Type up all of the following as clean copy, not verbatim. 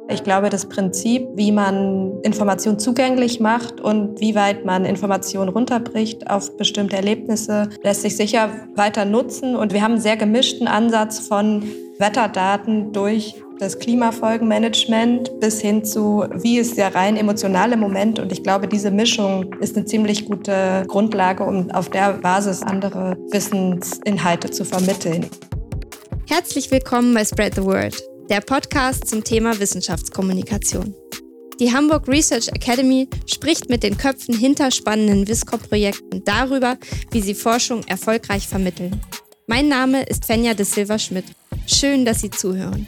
Ich glaube, das Prinzip, wie man Informationen zugänglich macht und wie weit man Informationen runterbricht auf bestimmte Erlebnisse, lässt sich sicher weiter nutzen. Und wir haben einen sehr gemischten Ansatz von Wetterdaten durch das Klimafolgenmanagement bis hin zu, wie ist der rein emotionale Moment. Und ich glaube, diese Mischung ist eine ziemlich gute Grundlage, um auf der Basis andere Wissensinhalte zu vermitteln. Herzlich willkommen bei Spread the Word, der Podcast zum Thema Wissenschaftskommunikation. Die Hamburg Research Academy spricht mit den Köpfen hinter spannenden WISCOP-Projekten darüber, wie sie Forschung erfolgreich vermitteln. Mein Name ist Fenja de Silva Schmidt. Schön, dass Sie zuhören.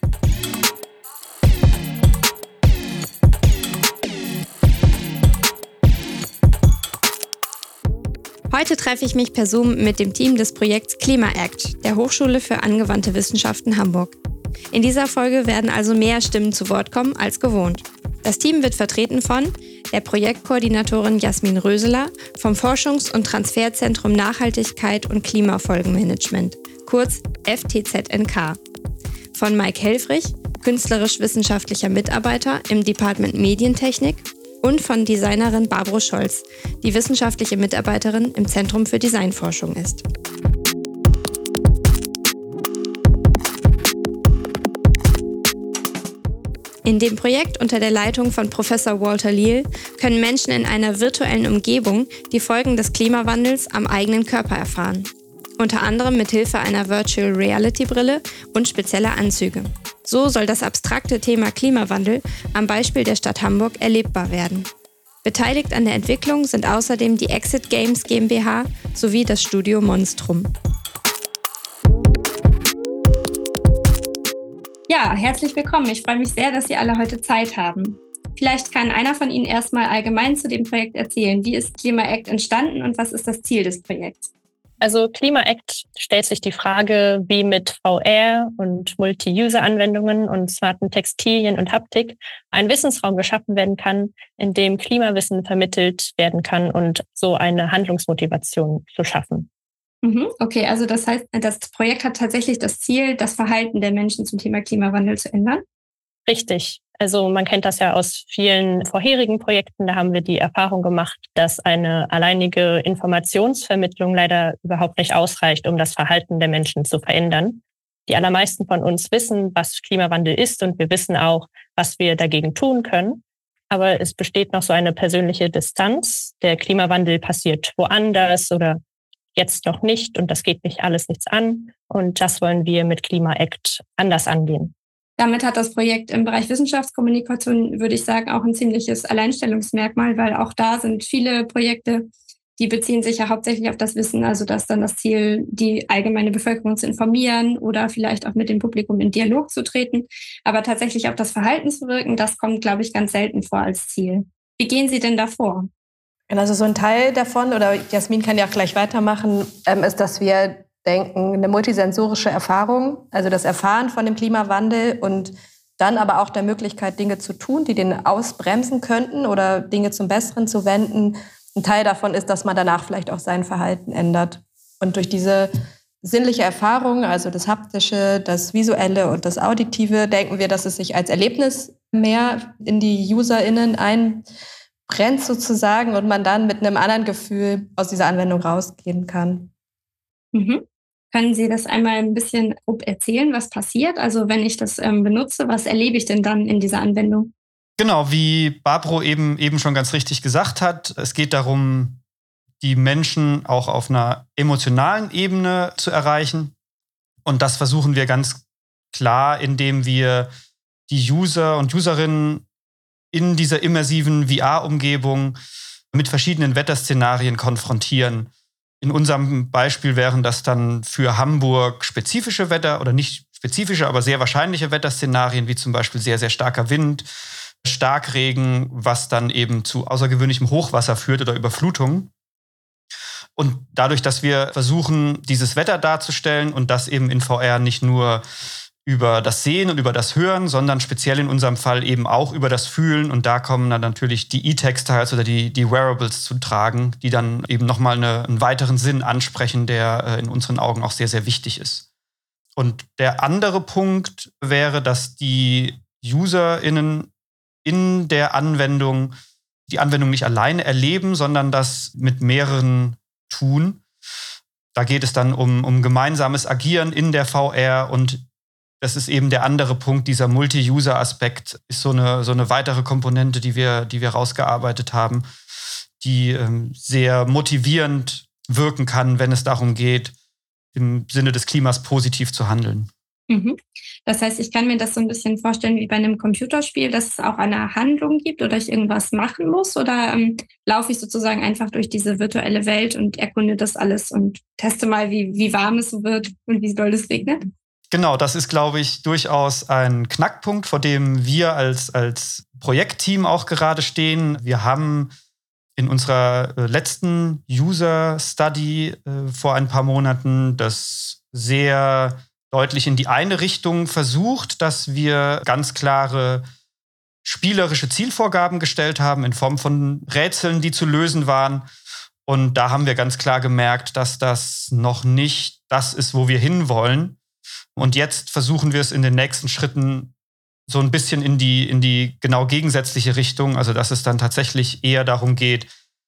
Heute treffe ich mich per Zoom mit dem Team des Projekts Klima-Act der Hochschule für angewandte Wissenschaften Hamburg. In dieser Folge werden also mehr Stimmen zu Wort kommen als gewohnt. Das Team wird vertreten von der Projektkoordinatorin Jasmin Röseler vom Forschungs- und Transferzentrum Nachhaltigkeit und Klimafolgenmanagement, kurz FTZNK, von Mike Helfrich, künstlerisch-wissenschaftlicher Mitarbeiter im Department Medientechnik, und von Designerin Barbro Scholz, die wissenschaftliche Mitarbeiterin im Zentrum für Designforschung ist. In dem Projekt unter der Leitung von Professor Walter Leal können Menschen in einer virtuellen Umgebung die Folgen des Klimawandels am eigenen Körper erfahren. Unter anderem mit Hilfe einer Virtual Reality Brille und spezieller Anzüge. So soll das abstrakte Thema Klimawandel am Beispiel der Stadt Hamburg erlebbar werden. Beteiligt an der Entwicklung sind außerdem die Exit Games GmbH sowie das Studio Monstrum. Ja, herzlich willkommen. Ich freue mich sehr, dass Sie alle heute Zeit haben. Vielleicht kann einer von Ihnen erstmal allgemein zu dem Projekt erzählen. Wie ist Klima-Act entstanden und was ist das Ziel des Projekts? Also Klima-Act stellt sich die Frage, wie mit VR und Multi-User-Anwendungen und smarten Textilien und Haptik ein Wissensraum geschaffen werden kann, in dem Klimawissen vermittelt werden kann und so eine Handlungsmotivation zu schaffen. Okay, also das heißt, das Projekt hat tatsächlich das Ziel, das Verhalten der Menschen zum Thema Klimawandel zu ändern? Richtig. Also man kennt das ja aus vielen vorherigen Projekten. Da haben wir die Erfahrung gemacht, dass eine alleinige Informationsvermittlung leider überhaupt nicht ausreicht, um das Verhalten der Menschen zu verändern. Die allermeisten von uns wissen, was Klimawandel ist und wir wissen auch, was wir dagegen tun können. Aber es besteht noch so eine persönliche Distanz. Der Klimawandel passiert woanders oder jetzt noch nicht und das geht nicht alles nichts an. Und das wollen wir mit Klima-Act anders angehen. Damit hat das Projekt im Bereich Wissenschaftskommunikation, würde ich sagen, auch ein ziemliches Alleinstellungsmerkmal, weil auch da sind viele Projekte, die beziehen sich ja hauptsächlich auf das Wissen, also dass dann das Ziel, die allgemeine Bevölkerung zu informieren oder vielleicht auch mit dem Publikum in Dialog zu treten. Aber tatsächlich auf das Verhalten zu wirken, das kommt, glaube ich, ganz selten vor als Ziel. Wie gehen Sie denn da vor? Also so ein Teil davon, oder Jasmin kann ja auch gleich weitermachen, ist, dass wir denken, eine multisensorische Erfahrung, also das Erfahren von dem Klimawandel und dann aber auch der Möglichkeit, Dinge zu tun, die den ausbremsen könnten oder Dinge zum Besseren zu wenden. Ein Teil davon ist, dass man danach vielleicht auch sein Verhalten ändert. Und durch diese sinnliche Erfahrung, also das Haptische, das Visuelle und das Auditive, denken wir, dass es sich als Erlebnis mehr in die UserInnen einbrennt sozusagen und man dann mit einem anderen Gefühl aus dieser Anwendung rausgehen kann. Können Sie das einmal ein bisschen grob erzählen, was passiert? Also wenn ich das benutze, was erlebe ich denn dann in dieser Anwendung? Genau, wie Barbro eben schon ganz richtig gesagt hat, es geht darum, die Menschen auch auf einer emotionalen Ebene zu erreichen. Und das versuchen wir ganz klar, indem wir die User und Userinnen in dieser immersiven VR-Umgebung mit verschiedenen Wetterszenarien konfrontieren. In unserem Beispiel wären das dann für Hamburg spezifische Wetter oder nicht spezifische, aber sehr wahrscheinliche Wetterszenarien, wie zum Beispiel sehr, sehr starker Wind, Starkregen, was dann eben zu außergewöhnlichem Hochwasser führt oder Überflutung. Und dadurch, dass wir versuchen, dieses Wetter darzustellen und das eben in VR nicht nur über das Sehen und über das Hören, sondern speziell in unserem Fall eben auch über das Fühlen. Und da kommen dann natürlich die E-Textiles oder die Wearables zu tragen, die dann eben nochmal einen weiteren Sinn ansprechen, der in unseren Augen auch sehr, sehr wichtig ist. Und der andere Punkt wäre, dass die UserInnen in der Anwendung die Anwendung nicht alleine erleben, sondern das mit mehreren tun. Da geht es dann um gemeinsames Agieren in der VR und das ist eben der andere Punkt, dieser Multi-User-Aspekt ist so eine weitere Komponente, die wir rausgearbeitet haben, die sehr motivierend wirken kann, wenn es darum geht, im Sinne des Klimas positiv zu handeln. Das heißt, ich kann mir das so ein bisschen vorstellen wie bei einem Computerspiel, dass es auch eine Handlung gibt oder ich irgendwas machen muss oder laufe ich sozusagen einfach durch diese virtuelle Welt und erkunde das alles und teste mal, wie warm es wird und wie doll es regnet? Genau, das ist, glaube ich, durchaus ein Knackpunkt, vor dem wir als Projektteam auch gerade stehen. Wir haben in unserer letzten User-Study vor ein paar Monaten das sehr deutlich in die eine Richtung versucht, dass wir ganz klare spielerische Zielvorgaben gestellt haben in Form von Rätseln, die zu lösen waren. Und da haben wir ganz klar gemerkt, dass das noch nicht das ist, wo wir hinwollen. Und jetzt versuchen wir es in den nächsten Schritten so ein bisschen in die genau gegensätzliche Richtung. Also dass es dann tatsächlich eher darum geht,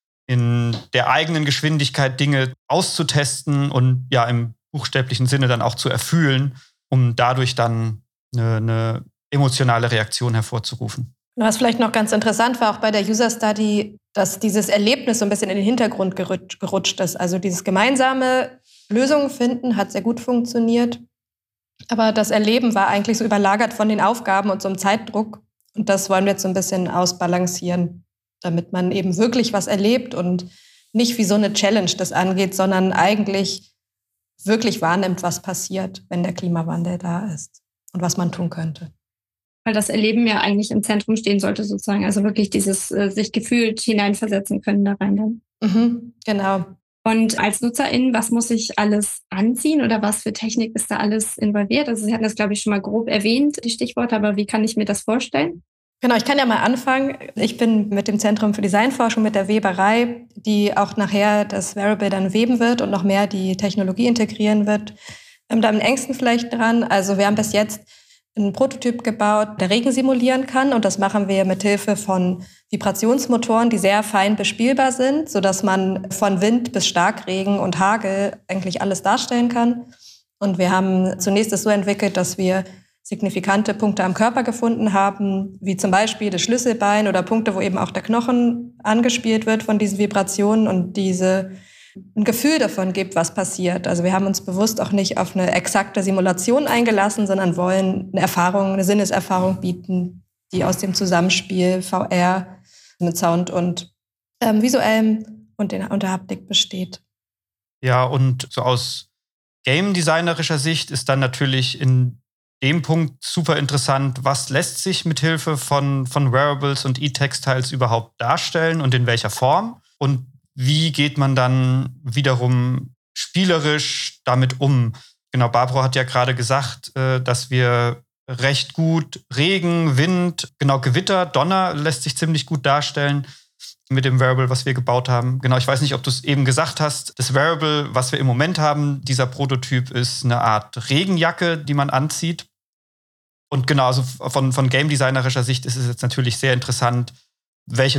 in der eigenen Geschwindigkeit Dinge auszutesten und ja im buchstäblichen Sinne dann auch zu erfühlen, um dadurch dann eine emotionale Reaktion hervorzurufen. Was vielleicht noch ganz interessant war, auch bei der User Study, dass dieses Erlebnis so ein bisschen in den Hintergrund gerutscht ist. Also dieses gemeinsame Lösungen finden hat sehr gut funktioniert. Aber das Erleben war eigentlich so überlagert von den Aufgaben und so einem Zeitdruck. Und das wollen wir jetzt so ein bisschen ausbalancieren, damit man eben wirklich was erlebt und nicht wie so eine Challenge das angeht, sondern eigentlich wirklich wahrnimmt, was passiert, wenn der Klimawandel da ist und was man tun könnte. Weil das Erleben ja eigentlich im Zentrum stehen sollte sozusagen. Also wirklich dieses sich gefühlt hineinversetzen können da rein dann. Genau. Und als NutzerInnen, was muss ich alles anziehen oder was für Technik ist da alles involviert? Also Sie hatten das, glaube ich, schon mal grob erwähnt, die Stichworte, aber wie kann ich mir das vorstellen? Genau, ich kann ja mal anfangen. Ich bin mit dem Zentrum für Designforschung, mit der Weberei, die auch nachher das Wearable dann weben wird und noch mehr die Technologie integrieren wird, da am engsten vielleicht dran. Also wir haben bis jetzt einen Prototyp gebaut, der Regen simulieren kann. Und das machen wir mit Hilfe von Vibrationsmotoren, die sehr fein bespielbar sind, sodass man von Wind bis Starkregen und Hagel eigentlich alles darstellen kann. Und wir haben zunächst es so entwickelt, dass wir signifikante Punkte am Körper gefunden haben, wie zum Beispiel das Schlüsselbein oder Punkte, wo eben auch der Knochen angespielt wird von diesen Vibrationen und ein Gefühl davon gibt, was passiert. Also wir haben uns bewusst auch nicht auf eine exakte Simulation eingelassen, sondern wollen eine Sinneserfahrung bieten, die aus dem Zusammenspiel VR mit Sound und Visuellem und der Haptik besteht. Ja, und so aus game-designerischer Sicht ist dann natürlich in dem Punkt super interessant, was lässt sich mit Hilfe von Wearables und E-Textiles überhaupt darstellen und in welcher Form? Und wie geht man dann wiederum spielerisch damit um? Genau, Barbro hat ja gerade gesagt, dass wir recht gut Regen, Wind, genau Gewitter, Donner lässt sich ziemlich gut darstellen mit dem Wearable, was wir gebaut haben. Genau, ich weiß nicht, ob du es eben gesagt hast. Das Wearable, was wir im Moment haben, dieser Prototyp ist eine Art Regenjacke, die man anzieht. Und genau, also von game-designerischer Sicht ist es jetzt natürlich sehr interessant, welche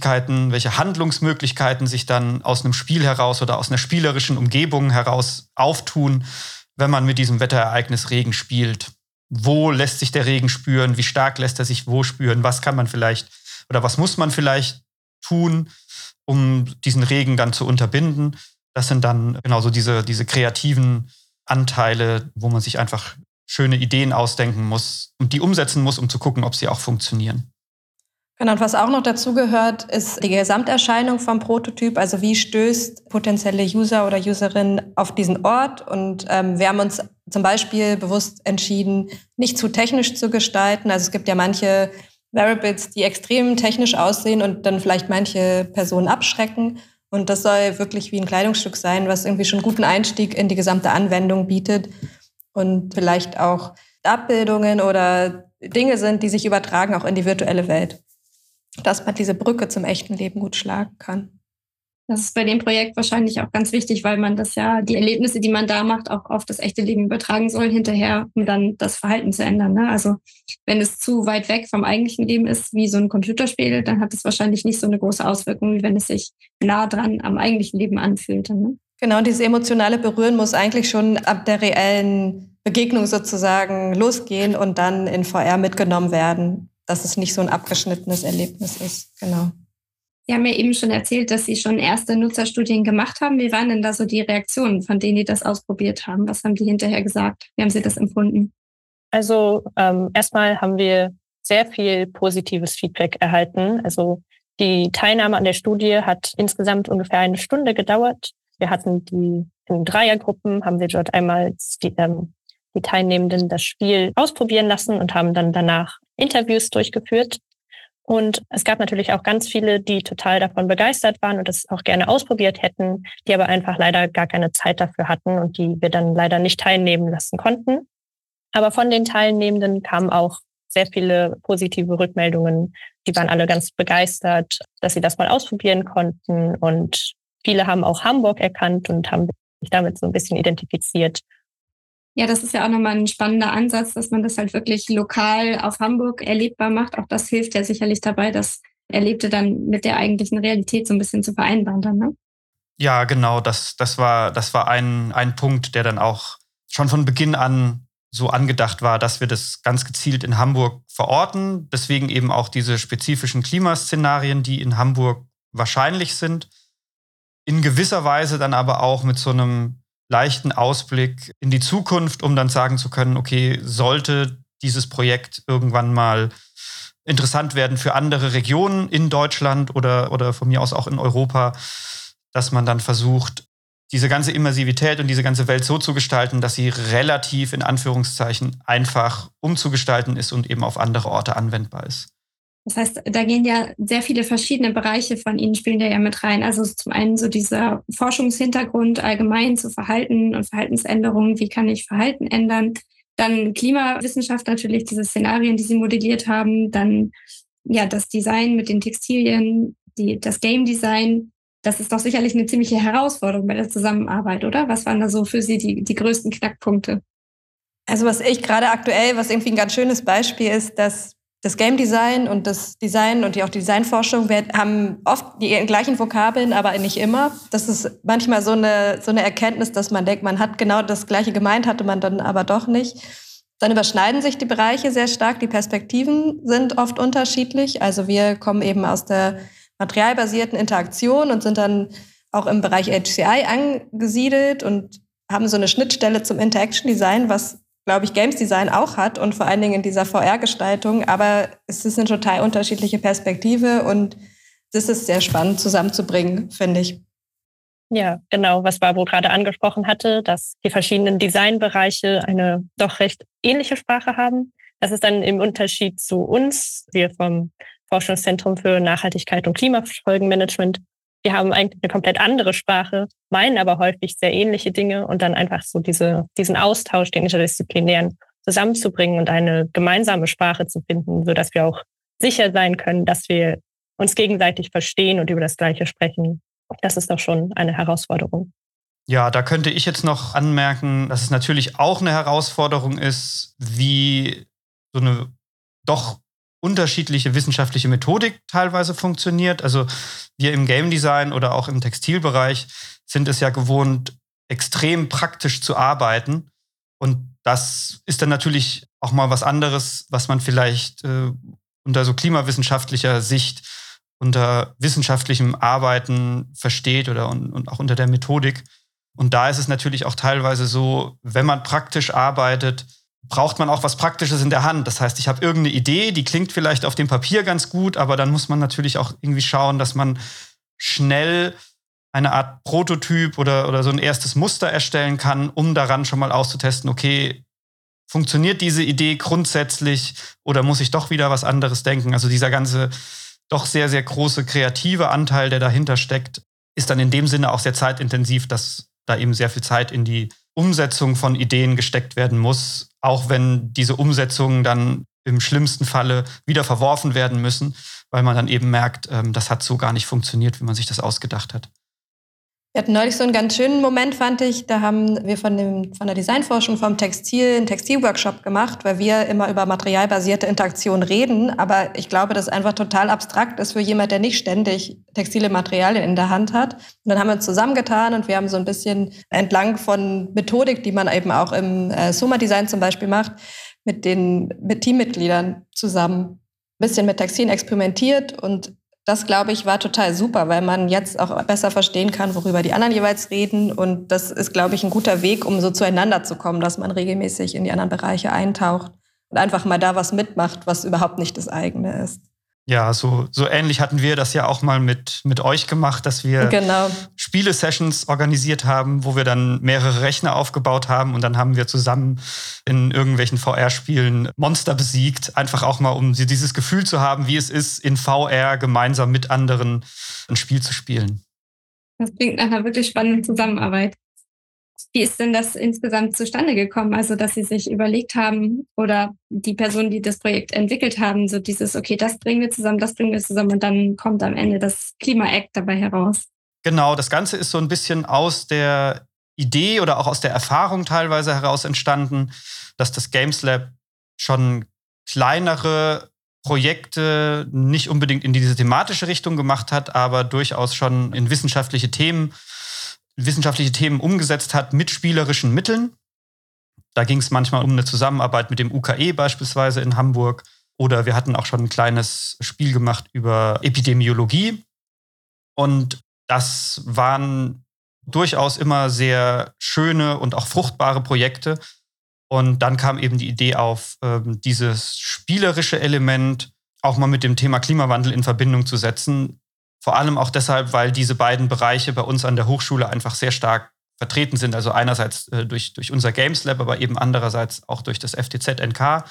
Handlungsmöglichkeiten sich dann aus einem Spiel heraus oder aus einer spielerischen Umgebung heraus auftun, wenn man mit diesem Wetterereignis Regen spielt. Wo lässt sich der Regen spüren? Wie stark lässt er sich wo spüren? Was kann man vielleicht oder was muss man vielleicht tun, um diesen Regen dann zu unterbinden? Das sind dann genauso diese kreativen Anteile, wo man sich einfach schöne Ideen ausdenken muss und die umsetzen muss, um zu gucken, ob sie auch funktionieren. Genau, und was auch noch dazu gehört, ist die Gesamterscheinung vom Prototyp. Also wie stößt potenzielle User oder Userin auf diesen Ort? Und wir haben uns zum Beispiel bewusst entschieden, nicht zu technisch zu gestalten. Also es gibt ja manche Wearables, die extrem technisch aussehen und dann vielleicht manche Personen abschrecken. Und das soll wirklich wie ein Kleidungsstück sein, was irgendwie schon einen guten Einstieg in die gesamte Anwendung bietet und vielleicht auch Abbildungen oder Dinge sind, die sich übertragen auch in die virtuelle Welt. Dass man diese Brücke zum echten Leben gut schlagen kann. Das ist bei dem Projekt wahrscheinlich auch ganz wichtig, weil man das ja, die Erlebnisse, die man da macht, auch auf das echte Leben übertragen soll hinterher, um dann das Verhalten zu ändern. Ne? Also wenn es zu weit weg vom eigentlichen Leben ist, wie so ein Computerspiel, dann hat es wahrscheinlich nicht so eine große Auswirkung, wie wenn es sich nah dran am eigentlichen Leben anfühlt. Ne? Genau, dieses emotionale Berühren muss eigentlich schon ab der reellen Begegnung sozusagen losgehen und dann in VR mitgenommen werden, dass es nicht so ein abgeschnittenes Erlebnis ist. Genau. Sie haben ja eben schon erzählt, dass Sie schon erste Nutzerstudien gemacht haben. Wie waren denn da so die Reaktionen von denen, die das ausprobiert haben? Was haben die hinterher gesagt? Wie haben Sie das empfunden? Also erstmal haben wir sehr viel positives Feedback erhalten. Also die Teilnahme an der Studie hat insgesamt ungefähr 1 Stunde gedauert. Wir hatten die in Dreiergruppen, haben wir dort einmal die Teilnehmenden das Spiel ausprobieren lassen und haben dann danach Interviews durchgeführt. Und es gab natürlich auch ganz viele, die total davon begeistert waren und das auch gerne ausprobiert hätten, die aber einfach leider gar keine Zeit dafür hatten und die wir dann leider nicht teilnehmen lassen konnten. Aber von den Teilnehmenden kamen auch sehr viele positive Rückmeldungen. Die waren alle ganz begeistert, dass sie das mal ausprobieren konnten. Und viele haben auch Hamburg erkannt und haben sich damit so ein bisschen identifiziert. Ja, das ist ja auch nochmal ein spannender Ansatz, dass man das halt wirklich lokal auf Hamburg erlebbar macht. Auch das hilft ja sicherlich dabei, das Erlebte dann mit der eigentlichen Realität so ein bisschen zu vereinbaren dann, ne? Ja, genau. Das war ein Punkt, der dann auch schon von Beginn an so angedacht war, dass wir das ganz gezielt in Hamburg verorten. Deswegen eben auch diese spezifischen Klimaszenarien, die in Hamburg wahrscheinlich sind. In gewisser Weise dann aber auch mit so einem leichten Ausblick in die Zukunft, um dann sagen zu können, okay, sollte dieses Projekt irgendwann mal interessant werden für andere Regionen in Deutschland oder von mir aus auch in Europa, dass man dann versucht, diese ganze Immersivität und diese ganze Welt so zu gestalten, dass sie relativ in Anführungszeichen einfach umzugestalten ist und eben auf andere Orte anwendbar ist. Das heißt, da gehen ja sehr viele verschiedene Bereiche von Ihnen spielen da ja mit rein. Also zum einen so dieser Forschungshintergrund allgemein zu Verhalten und Verhaltensänderungen. Wie kann ich Verhalten ändern? Dann Klimawissenschaft natürlich, diese Szenarien, die Sie modelliert haben. Dann ja das Design mit den Textilien, das Game Design. Das ist doch sicherlich eine ziemliche Herausforderung bei der Zusammenarbeit, oder? Was waren da so für Sie die größten Knackpunkte? Also was irgendwie ein ganz schönes Beispiel ist, dass das Game Design und das Design und auch die Designforschung haben oft die gleichen Vokabeln, aber nicht immer. Das ist manchmal so eine Erkenntnis, dass man denkt, man hat genau das Gleiche gemeint, hatte man dann aber doch nicht. Dann überschneiden sich die Bereiche sehr stark. Die Perspektiven sind oft unterschiedlich. Also wir kommen eben aus der materialbasierten Interaktion und sind dann auch im Bereich HCI angesiedelt und haben so eine Schnittstelle zum Interaction Design, was glaube ich, Games Design auch hat und vor allen Dingen in dieser VR-Gestaltung. Aber es ist eine total unterschiedliche Perspektive und das ist sehr spannend zusammenzubringen, finde ich. Ja, genau, was Barbro gerade angesprochen hatte, dass die verschiedenen Designbereiche eine doch recht ähnliche Sprache haben. Das ist dann im Unterschied zu uns, wir vom Forschungszentrum für Nachhaltigkeit und Klimafolgenmanagement. Wir haben eigentlich eine komplett andere Sprache, meinen aber häufig sehr ähnliche Dinge und dann einfach so diesen Austausch, den interdisziplinären, zusammenzubringen und eine gemeinsame Sprache zu finden, sodass wir auch sicher sein können, dass wir uns gegenseitig verstehen und über das Gleiche sprechen. Das ist doch schon eine Herausforderung. Ja, da könnte ich jetzt noch anmerken, dass es natürlich auch eine Herausforderung ist, wie so eine doch unterschiedliche wissenschaftliche Methodik teilweise funktioniert. Also wir im Game Design oder auch im Textilbereich sind es ja gewohnt, extrem praktisch zu arbeiten. Und das ist dann natürlich auch mal was anderes, was man vielleicht unter so klimawissenschaftlicher Sicht, unter wissenschaftlichem Arbeiten versteht und auch unter der Methodik. Und da ist es natürlich auch teilweise so, wenn man praktisch arbeitet, braucht man auch was Praktisches in der Hand. Das heißt, ich habe irgendeine Idee, die klingt vielleicht auf dem Papier ganz gut, aber dann muss man natürlich auch irgendwie schauen, dass man schnell eine Art Prototyp oder so ein erstes Muster erstellen kann, um daran schon mal auszutesten, okay, funktioniert diese Idee grundsätzlich oder muss ich doch wieder was anderes denken? Also dieser ganze doch sehr, sehr große kreative Anteil, der dahinter steckt, ist dann in dem Sinne auch sehr zeitintensiv, dass da eben sehr viel Zeit in die Umsetzung von Ideen gesteckt werden muss, auch wenn diese Umsetzungen dann im schlimmsten Falle wieder verworfen werden müssen, weil man dann eben merkt, das hat so gar nicht funktioniert, wie man sich das ausgedacht hat. Wir hatten neulich so einen ganz schönen Moment, fand ich. Da haben wir von der Designforschung vom Textil einen Textilworkshop gemacht, weil wir immer über materialbasierte Interaktion reden. Aber ich glaube, das einfach total abstrakt ist für jemand, der nicht ständig textile Materialien in der Hand hat. Und dann haben wir uns zusammengetan und wir haben so ein bisschen entlang von Methodik, die man eben auch im Soma-Design zum Beispiel macht, mit Teammitgliedern zusammen ein bisschen mit Textilien experimentiert. Und das, glaube ich, war total super, weil man jetzt auch besser verstehen kann, worüber die anderen jeweils reden. Und das ist, glaube ich, ein guter Weg, um so zueinander zu kommen, dass man regelmäßig in die anderen Bereiche eintaucht und einfach mal da was mitmacht, was überhaupt nicht das eigene ist. Ja, so ähnlich hatten wir das ja auch mal mit euch gemacht, dass wir Spiele-Sessions organisiert haben, wo wir dann mehrere Rechner aufgebaut haben und dann haben wir zusammen in irgendwelchen VR-Spielen Monster besiegt. Einfach auch mal, um dieses Gefühl zu haben, wie es ist, in VR gemeinsam mit anderen ein Spiel zu spielen. Das klingt nach einer wirklich spannenden Zusammenarbeit. Wie ist denn das insgesamt zustande gekommen? Also, dass Sie sich überlegt haben oder die Personen, die das Projekt entwickelt haben, so dieses, okay, das bringen wir zusammen und dann kommt am Ende das Klima-Act dabei heraus. Genau, das Ganze ist so ein bisschen aus der Idee oder auch aus der Erfahrung teilweise heraus entstanden, dass das Games Lab schon kleinere Projekte nicht unbedingt in diese thematische Richtung gemacht hat, aber durchaus schon in wissenschaftliche Themen umgesetzt hat mit spielerischen Mitteln. Da ging es manchmal um eine Zusammenarbeit mit dem UKE beispielsweise in Hamburg. Oder wir hatten auch schon ein kleines Spiel gemacht über Epidemiologie. Und das waren durchaus immer sehr schöne und auch fruchtbare Projekte. Und dann kam eben die Idee auf, dieses spielerische Element auch mal mit dem Thema Klimawandel in Verbindung zu setzen. Vor allem auch deshalb, weil diese beiden Bereiche bei uns an der Hochschule einfach sehr stark vertreten sind. Also einerseits durch unser Games Lab, aber eben andererseits auch durch das FTZ-NK.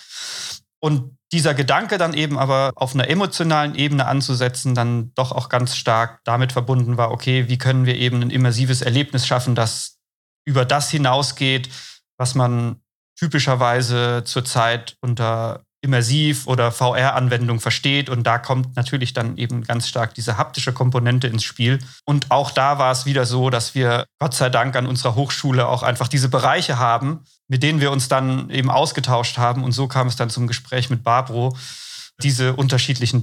Und dieser Gedanke dann eben aber auf einer emotionalen Ebene anzusetzen, dann doch auch ganz stark damit verbunden war, okay, wie können wir eben ein immersives Erlebnis schaffen, das über das hinausgeht, was man typischerweise zurzeit unter Immersiv- oder VR-Anwendung versteht. Und da kommt natürlich dann eben ganz stark diese haptische Komponente ins Spiel. Und auch da war es wieder so, dass wir Gott sei Dank an unserer Hochschule auch einfach diese Bereiche haben, mit denen wir uns dann eben ausgetauscht haben. Und so kam es dann zum Gespräch mit Barbro, diese drei unterschiedlichen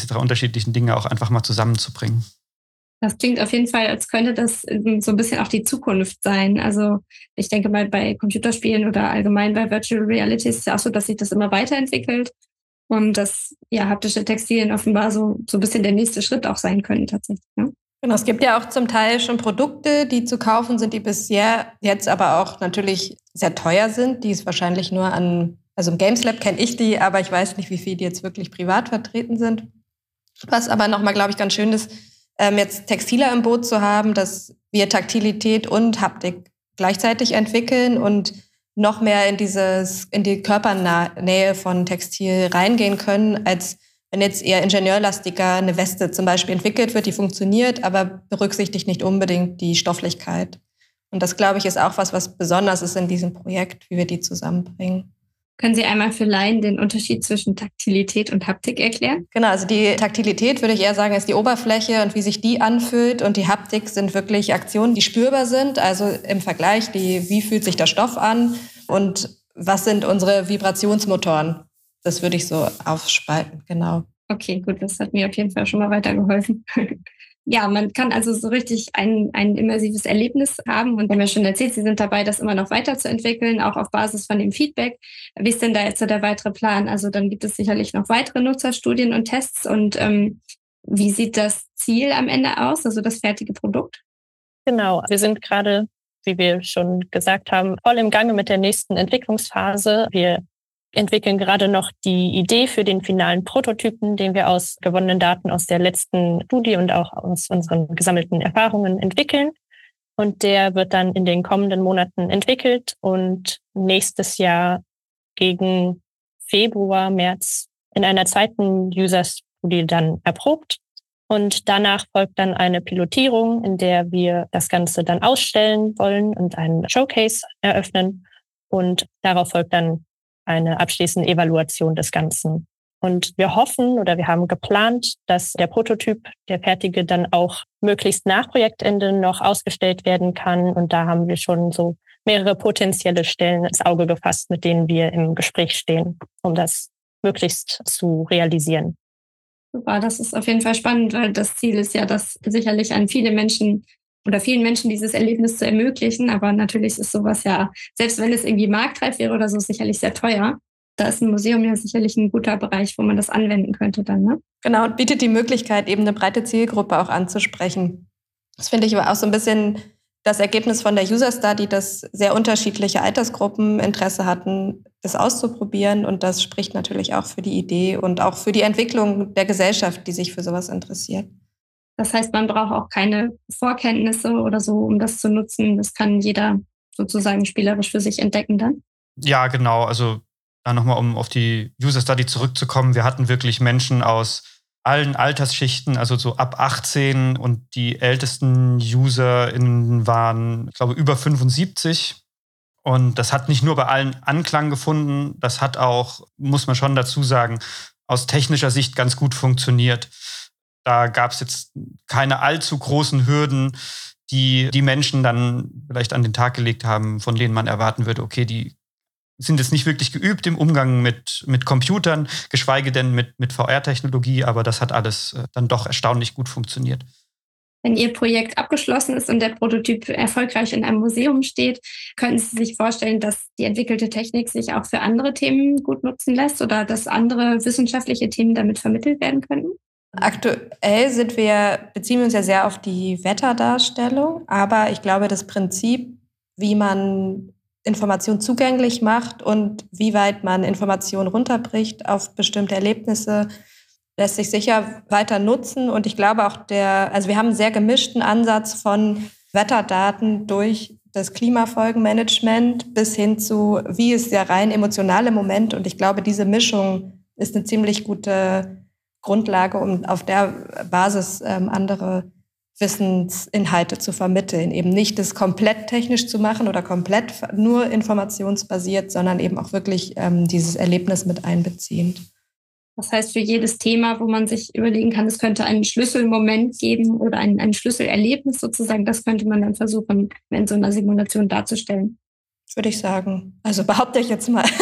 Dinge auch einfach mal zusammenzubringen. Das klingt auf jeden Fall, als könnte das so ein bisschen auch die Zukunft sein. Also ich denke mal, bei Computerspielen oder allgemein bei Virtual Reality ist es ja auch so, dass sich das immer weiterentwickelt und dass haptische Textilien offenbar so ein bisschen der nächste Schritt auch sein können tatsächlich. Ne? Genau, es gibt ja auch zum Teil schon Produkte, die zu kaufen sind, die bisher jetzt aber auch natürlich sehr teuer sind, die es wahrscheinlich nur also im Games Lab kenne ich die, aber ich weiß nicht, wie viele die jetzt wirklich privat vertreten sind. Was aber nochmal, glaube ich, ganz schön ist, jetzt Textiler im Boot zu haben, dass wir Taktilität und Haptik gleichzeitig entwickeln und noch mehr in die Körpernähe von Textil reingehen können, als wenn jetzt eher ingenieurlastiger eine Weste zum Beispiel entwickelt wird, die funktioniert, aber berücksichtigt nicht unbedingt die Stofflichkeit. Und das, glaube ich, ist auch was besonders ist in diesem Projekt, wie wir die zusammenbringen. Können Sie einmal für Laien den Unterschied zwischen Taktilität und Haptik erklären? Genau, also die Taktilität, würde ich eher sagen, ist die Oberfläche und wie sich die anfühlt. Und die Haptik sind wirklich Aktionen, die spürbar sind. Also im Vergleich, wie fühlt sich der Stoff an und was sind unsere Vibrationsmotoren? Das würde ich so aufspalten, genau. Okay, gut, das hat mir auf jeden Fall schon mal weitergeholfen. Ja, man kann also so richtig ein immersives Erlebnis haben. Und wir haben ja schon erzählt, Sie sind dabei, das immer noch weiterzuentwickeln, auch auf Basis von dem Feedback. Wie ist denn da jetzt so der weitere Plan? Also dann gibt es sicherlich noch weitere Nutzerstudien und Tests. Und wie sieht das Ziel am Ende aus, also das fertige Produkt? Genau, wir sind gerade, wie wir schon gesagt haben, voll im Gange mit der nächsten Entwicklungsphase. Wir entwickeln gerade noch die Idee für den finalen Prototypen, den wir aus gewonnenen Daten aus der letzten Studie und auch aus unseren gesammelten Erfahrungen entwickeln. Und der wird dann in den kommenden Monaten entwickelt und nächstes Jahr gegen Februar, März in einer zweiten User-Studie dann erprobt. Und danach folgt dann eine Pilotierung, in der wir das Ganze dann ausstellen wollen und einen Showcase eröffnen. Und darauf folgt dann eine abschließende Evaluation des Ganzen. Und wir hoffen oder wir haben geplant, dass der Prototyp, der fertige, dann auch möglichst nach Projektende noch ausgestellt werden kann. Und da haben wir schon so mehrere potenzielle Stellen ins Auge gefasst, mit denen wir im Gespräch stehen, um das möglichst zu realisieren. Super, das ist auf jeden Fall spannend, weil das Ziel ist ja, das sicherlich an vielen Menschen dieses Erlebnis zu ermöglichen. Aber natürlich ist sowas ja, selbst wenn es irgendwie marktreif wäre oder so, sicherlich sehr teuer. Da ist ein Museum ja sicherlich ein guter Bereich, wo man das anwenden könnte dann, ne? Genau, und bietet die Möglichkeit, eben eine breite Zielgruppe auch anzusprechen. Das finde ich aber auch so ein bisschen das Ergebnis von der User Study, dass sehr unterschiedliche Altersgruppen Interesse hatten, das auszuprobieren. Und das spricht natürlich auch für die Idee und auch für die Entwicklung der Gesellschaft, die sich für sowas interessiert. Das heißt, man braucht auch keine Vorkenntnisse oder so, um das zu nutzen. Das kann jeder sozusagen spielerisch für sich entdecken dann. Ja, genau. Also da nochmal, um auf die User Study zurückzukommen. Wir hatten wirklich Menschen aus allen Altersschichten, also so ab 18, und die ältesten UserInnen waren, ich glaube, über 75. Und das hat nicht nur bei allen Anklang gefunden, das hat auch, muss man schon dazu sagen, aus technischer Sicht ganz gut funktioniert. Da gab es jetzt keine allzu großen Hürden, die die Menschen dann vielleicht an den Tag gelegt haben, von denen man erwarten würde, okay, die sind jetzt nicht wirklich geübt im Umgang mit Computern, geschweige denn mit VR-Technologie, aber das hat alles dann doch erstaunlich gut funktioniert. Wenn Ihr Projekt abgeschlossen ist und der Prototyp erfolgreich in einem Museum steht, können Sie sich vorstellen, dass die entwickelte Technik sich auch für andere Themen gut nutzen lässt oder dass andere wissenschaftliche Themen damit vermittelt werden könnten? Aktuell beziehen wir uns ja sehr auf die Wetterdarstellung, aber ich glaube, das Prinzip, wie man Information zugänglich macht und wie weit man Informationen runterbricht auf bestimmte Erlebnisse, lässt sich sicher weiter nutzen. Und ich glaube auch wir haben einen sehr gemischten Ansatz von Wetterdaten durch das Klimafolgenmanagement bis hin zu, wie ist der rein emotionale Moment. Und ich glaube, diese Mischung ist eine ziemlich gute Grundlage, um auf der Basis andere Wissensinhalte zu vermitteln. Eben nicht das komplett technisch zu machen oder komplett nur informationsbasiert, sondern eben auch wirklich dieses Erlebnis mit einbeziehend. Das heißt, für jedes Thema, wo man sich überlegen kann, es könnte einen Schlüsselmoment geben oder ein Schlüsselerlebnis sozusagen, das könnte man dann versuchen, in so einer Simulation darzustellen. Würde ich sagen. Also behaupte ich jetzt mal.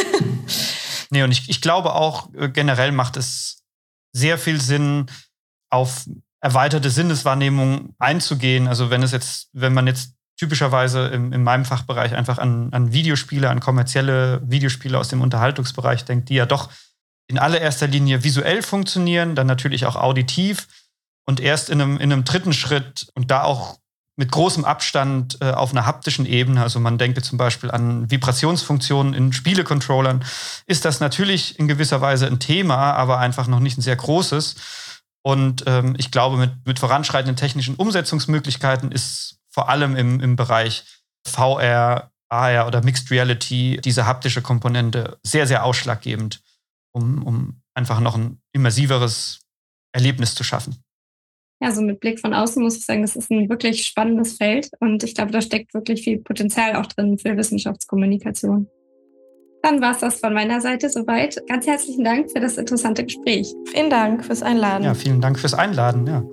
Nee, und ich glaube auch, generell macht es sehr viel Sinn, auf erweiterte Sinneswahrnehmung einzugehen. Also wenn man jetzt typischerweise in meinem Fachbereich einfach an Videospiele, an kommerzielle Videospiele aus dem Unterhaltungsbereich denkt, die ja doch in allererster Linie visuell funktionieren, dann natürlich auch auditiv und erst in einem dritten Schritt und da auch mit großem Abstand auf einer haptischen Ebene, also man denke zum Beispiel an Vibrationsfunktionen in Spielecontrollern, ist das natürlich in gewisser Weise ein Thema, aber einfach noch nicht ein sehr großes. Und ich glaube, mit voranschreitenden technischen Umsetzungsmöglichkeiten ist vor allem im Bereich VR, AR oder Mixed Reality diese haptische Komponente sehr, sehr ausschlaggebend, um einfach noch ein immersiveres Erlebnis zu schaffen. Ja, so mit Blick von außen muss ich sagen, das ist ein wirklich spannendes Feld und ich glaube, da steckt wirklich viel Potenzial auch drin für Wissenschaftskommunikation. Dann war es das von meiner Seite soweit. Ganz herzlichen Dank für das interessante Gespräch. Vielen Dank fürs Einladen. Ja, vielen Dank fürs Einladen. Ja.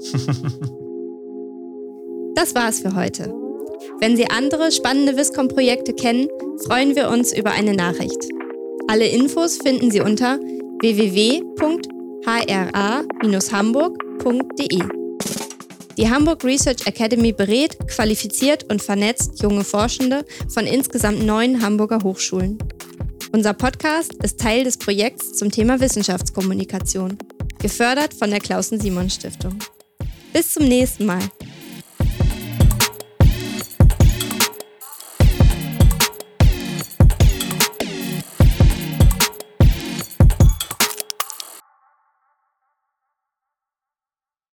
Das war's für heute. Wenn Sie andere spannende Viscom-Projekte kennen, freuen wir uns über eine Nachricht. Alle Infos finden Sie unter www.hra-hamburg.de. Die Hamburg Research Academy berät, qualifiziert und vernetzt junge Forschende von insgesamt 9 Hamburger Hochschulen. Unser Podcast ist Teil des Projekts zum Thema Wissenschaftskommunikation, gefördert von der Clausen-Simons-Stiftung. Bis zum nächsten Mal.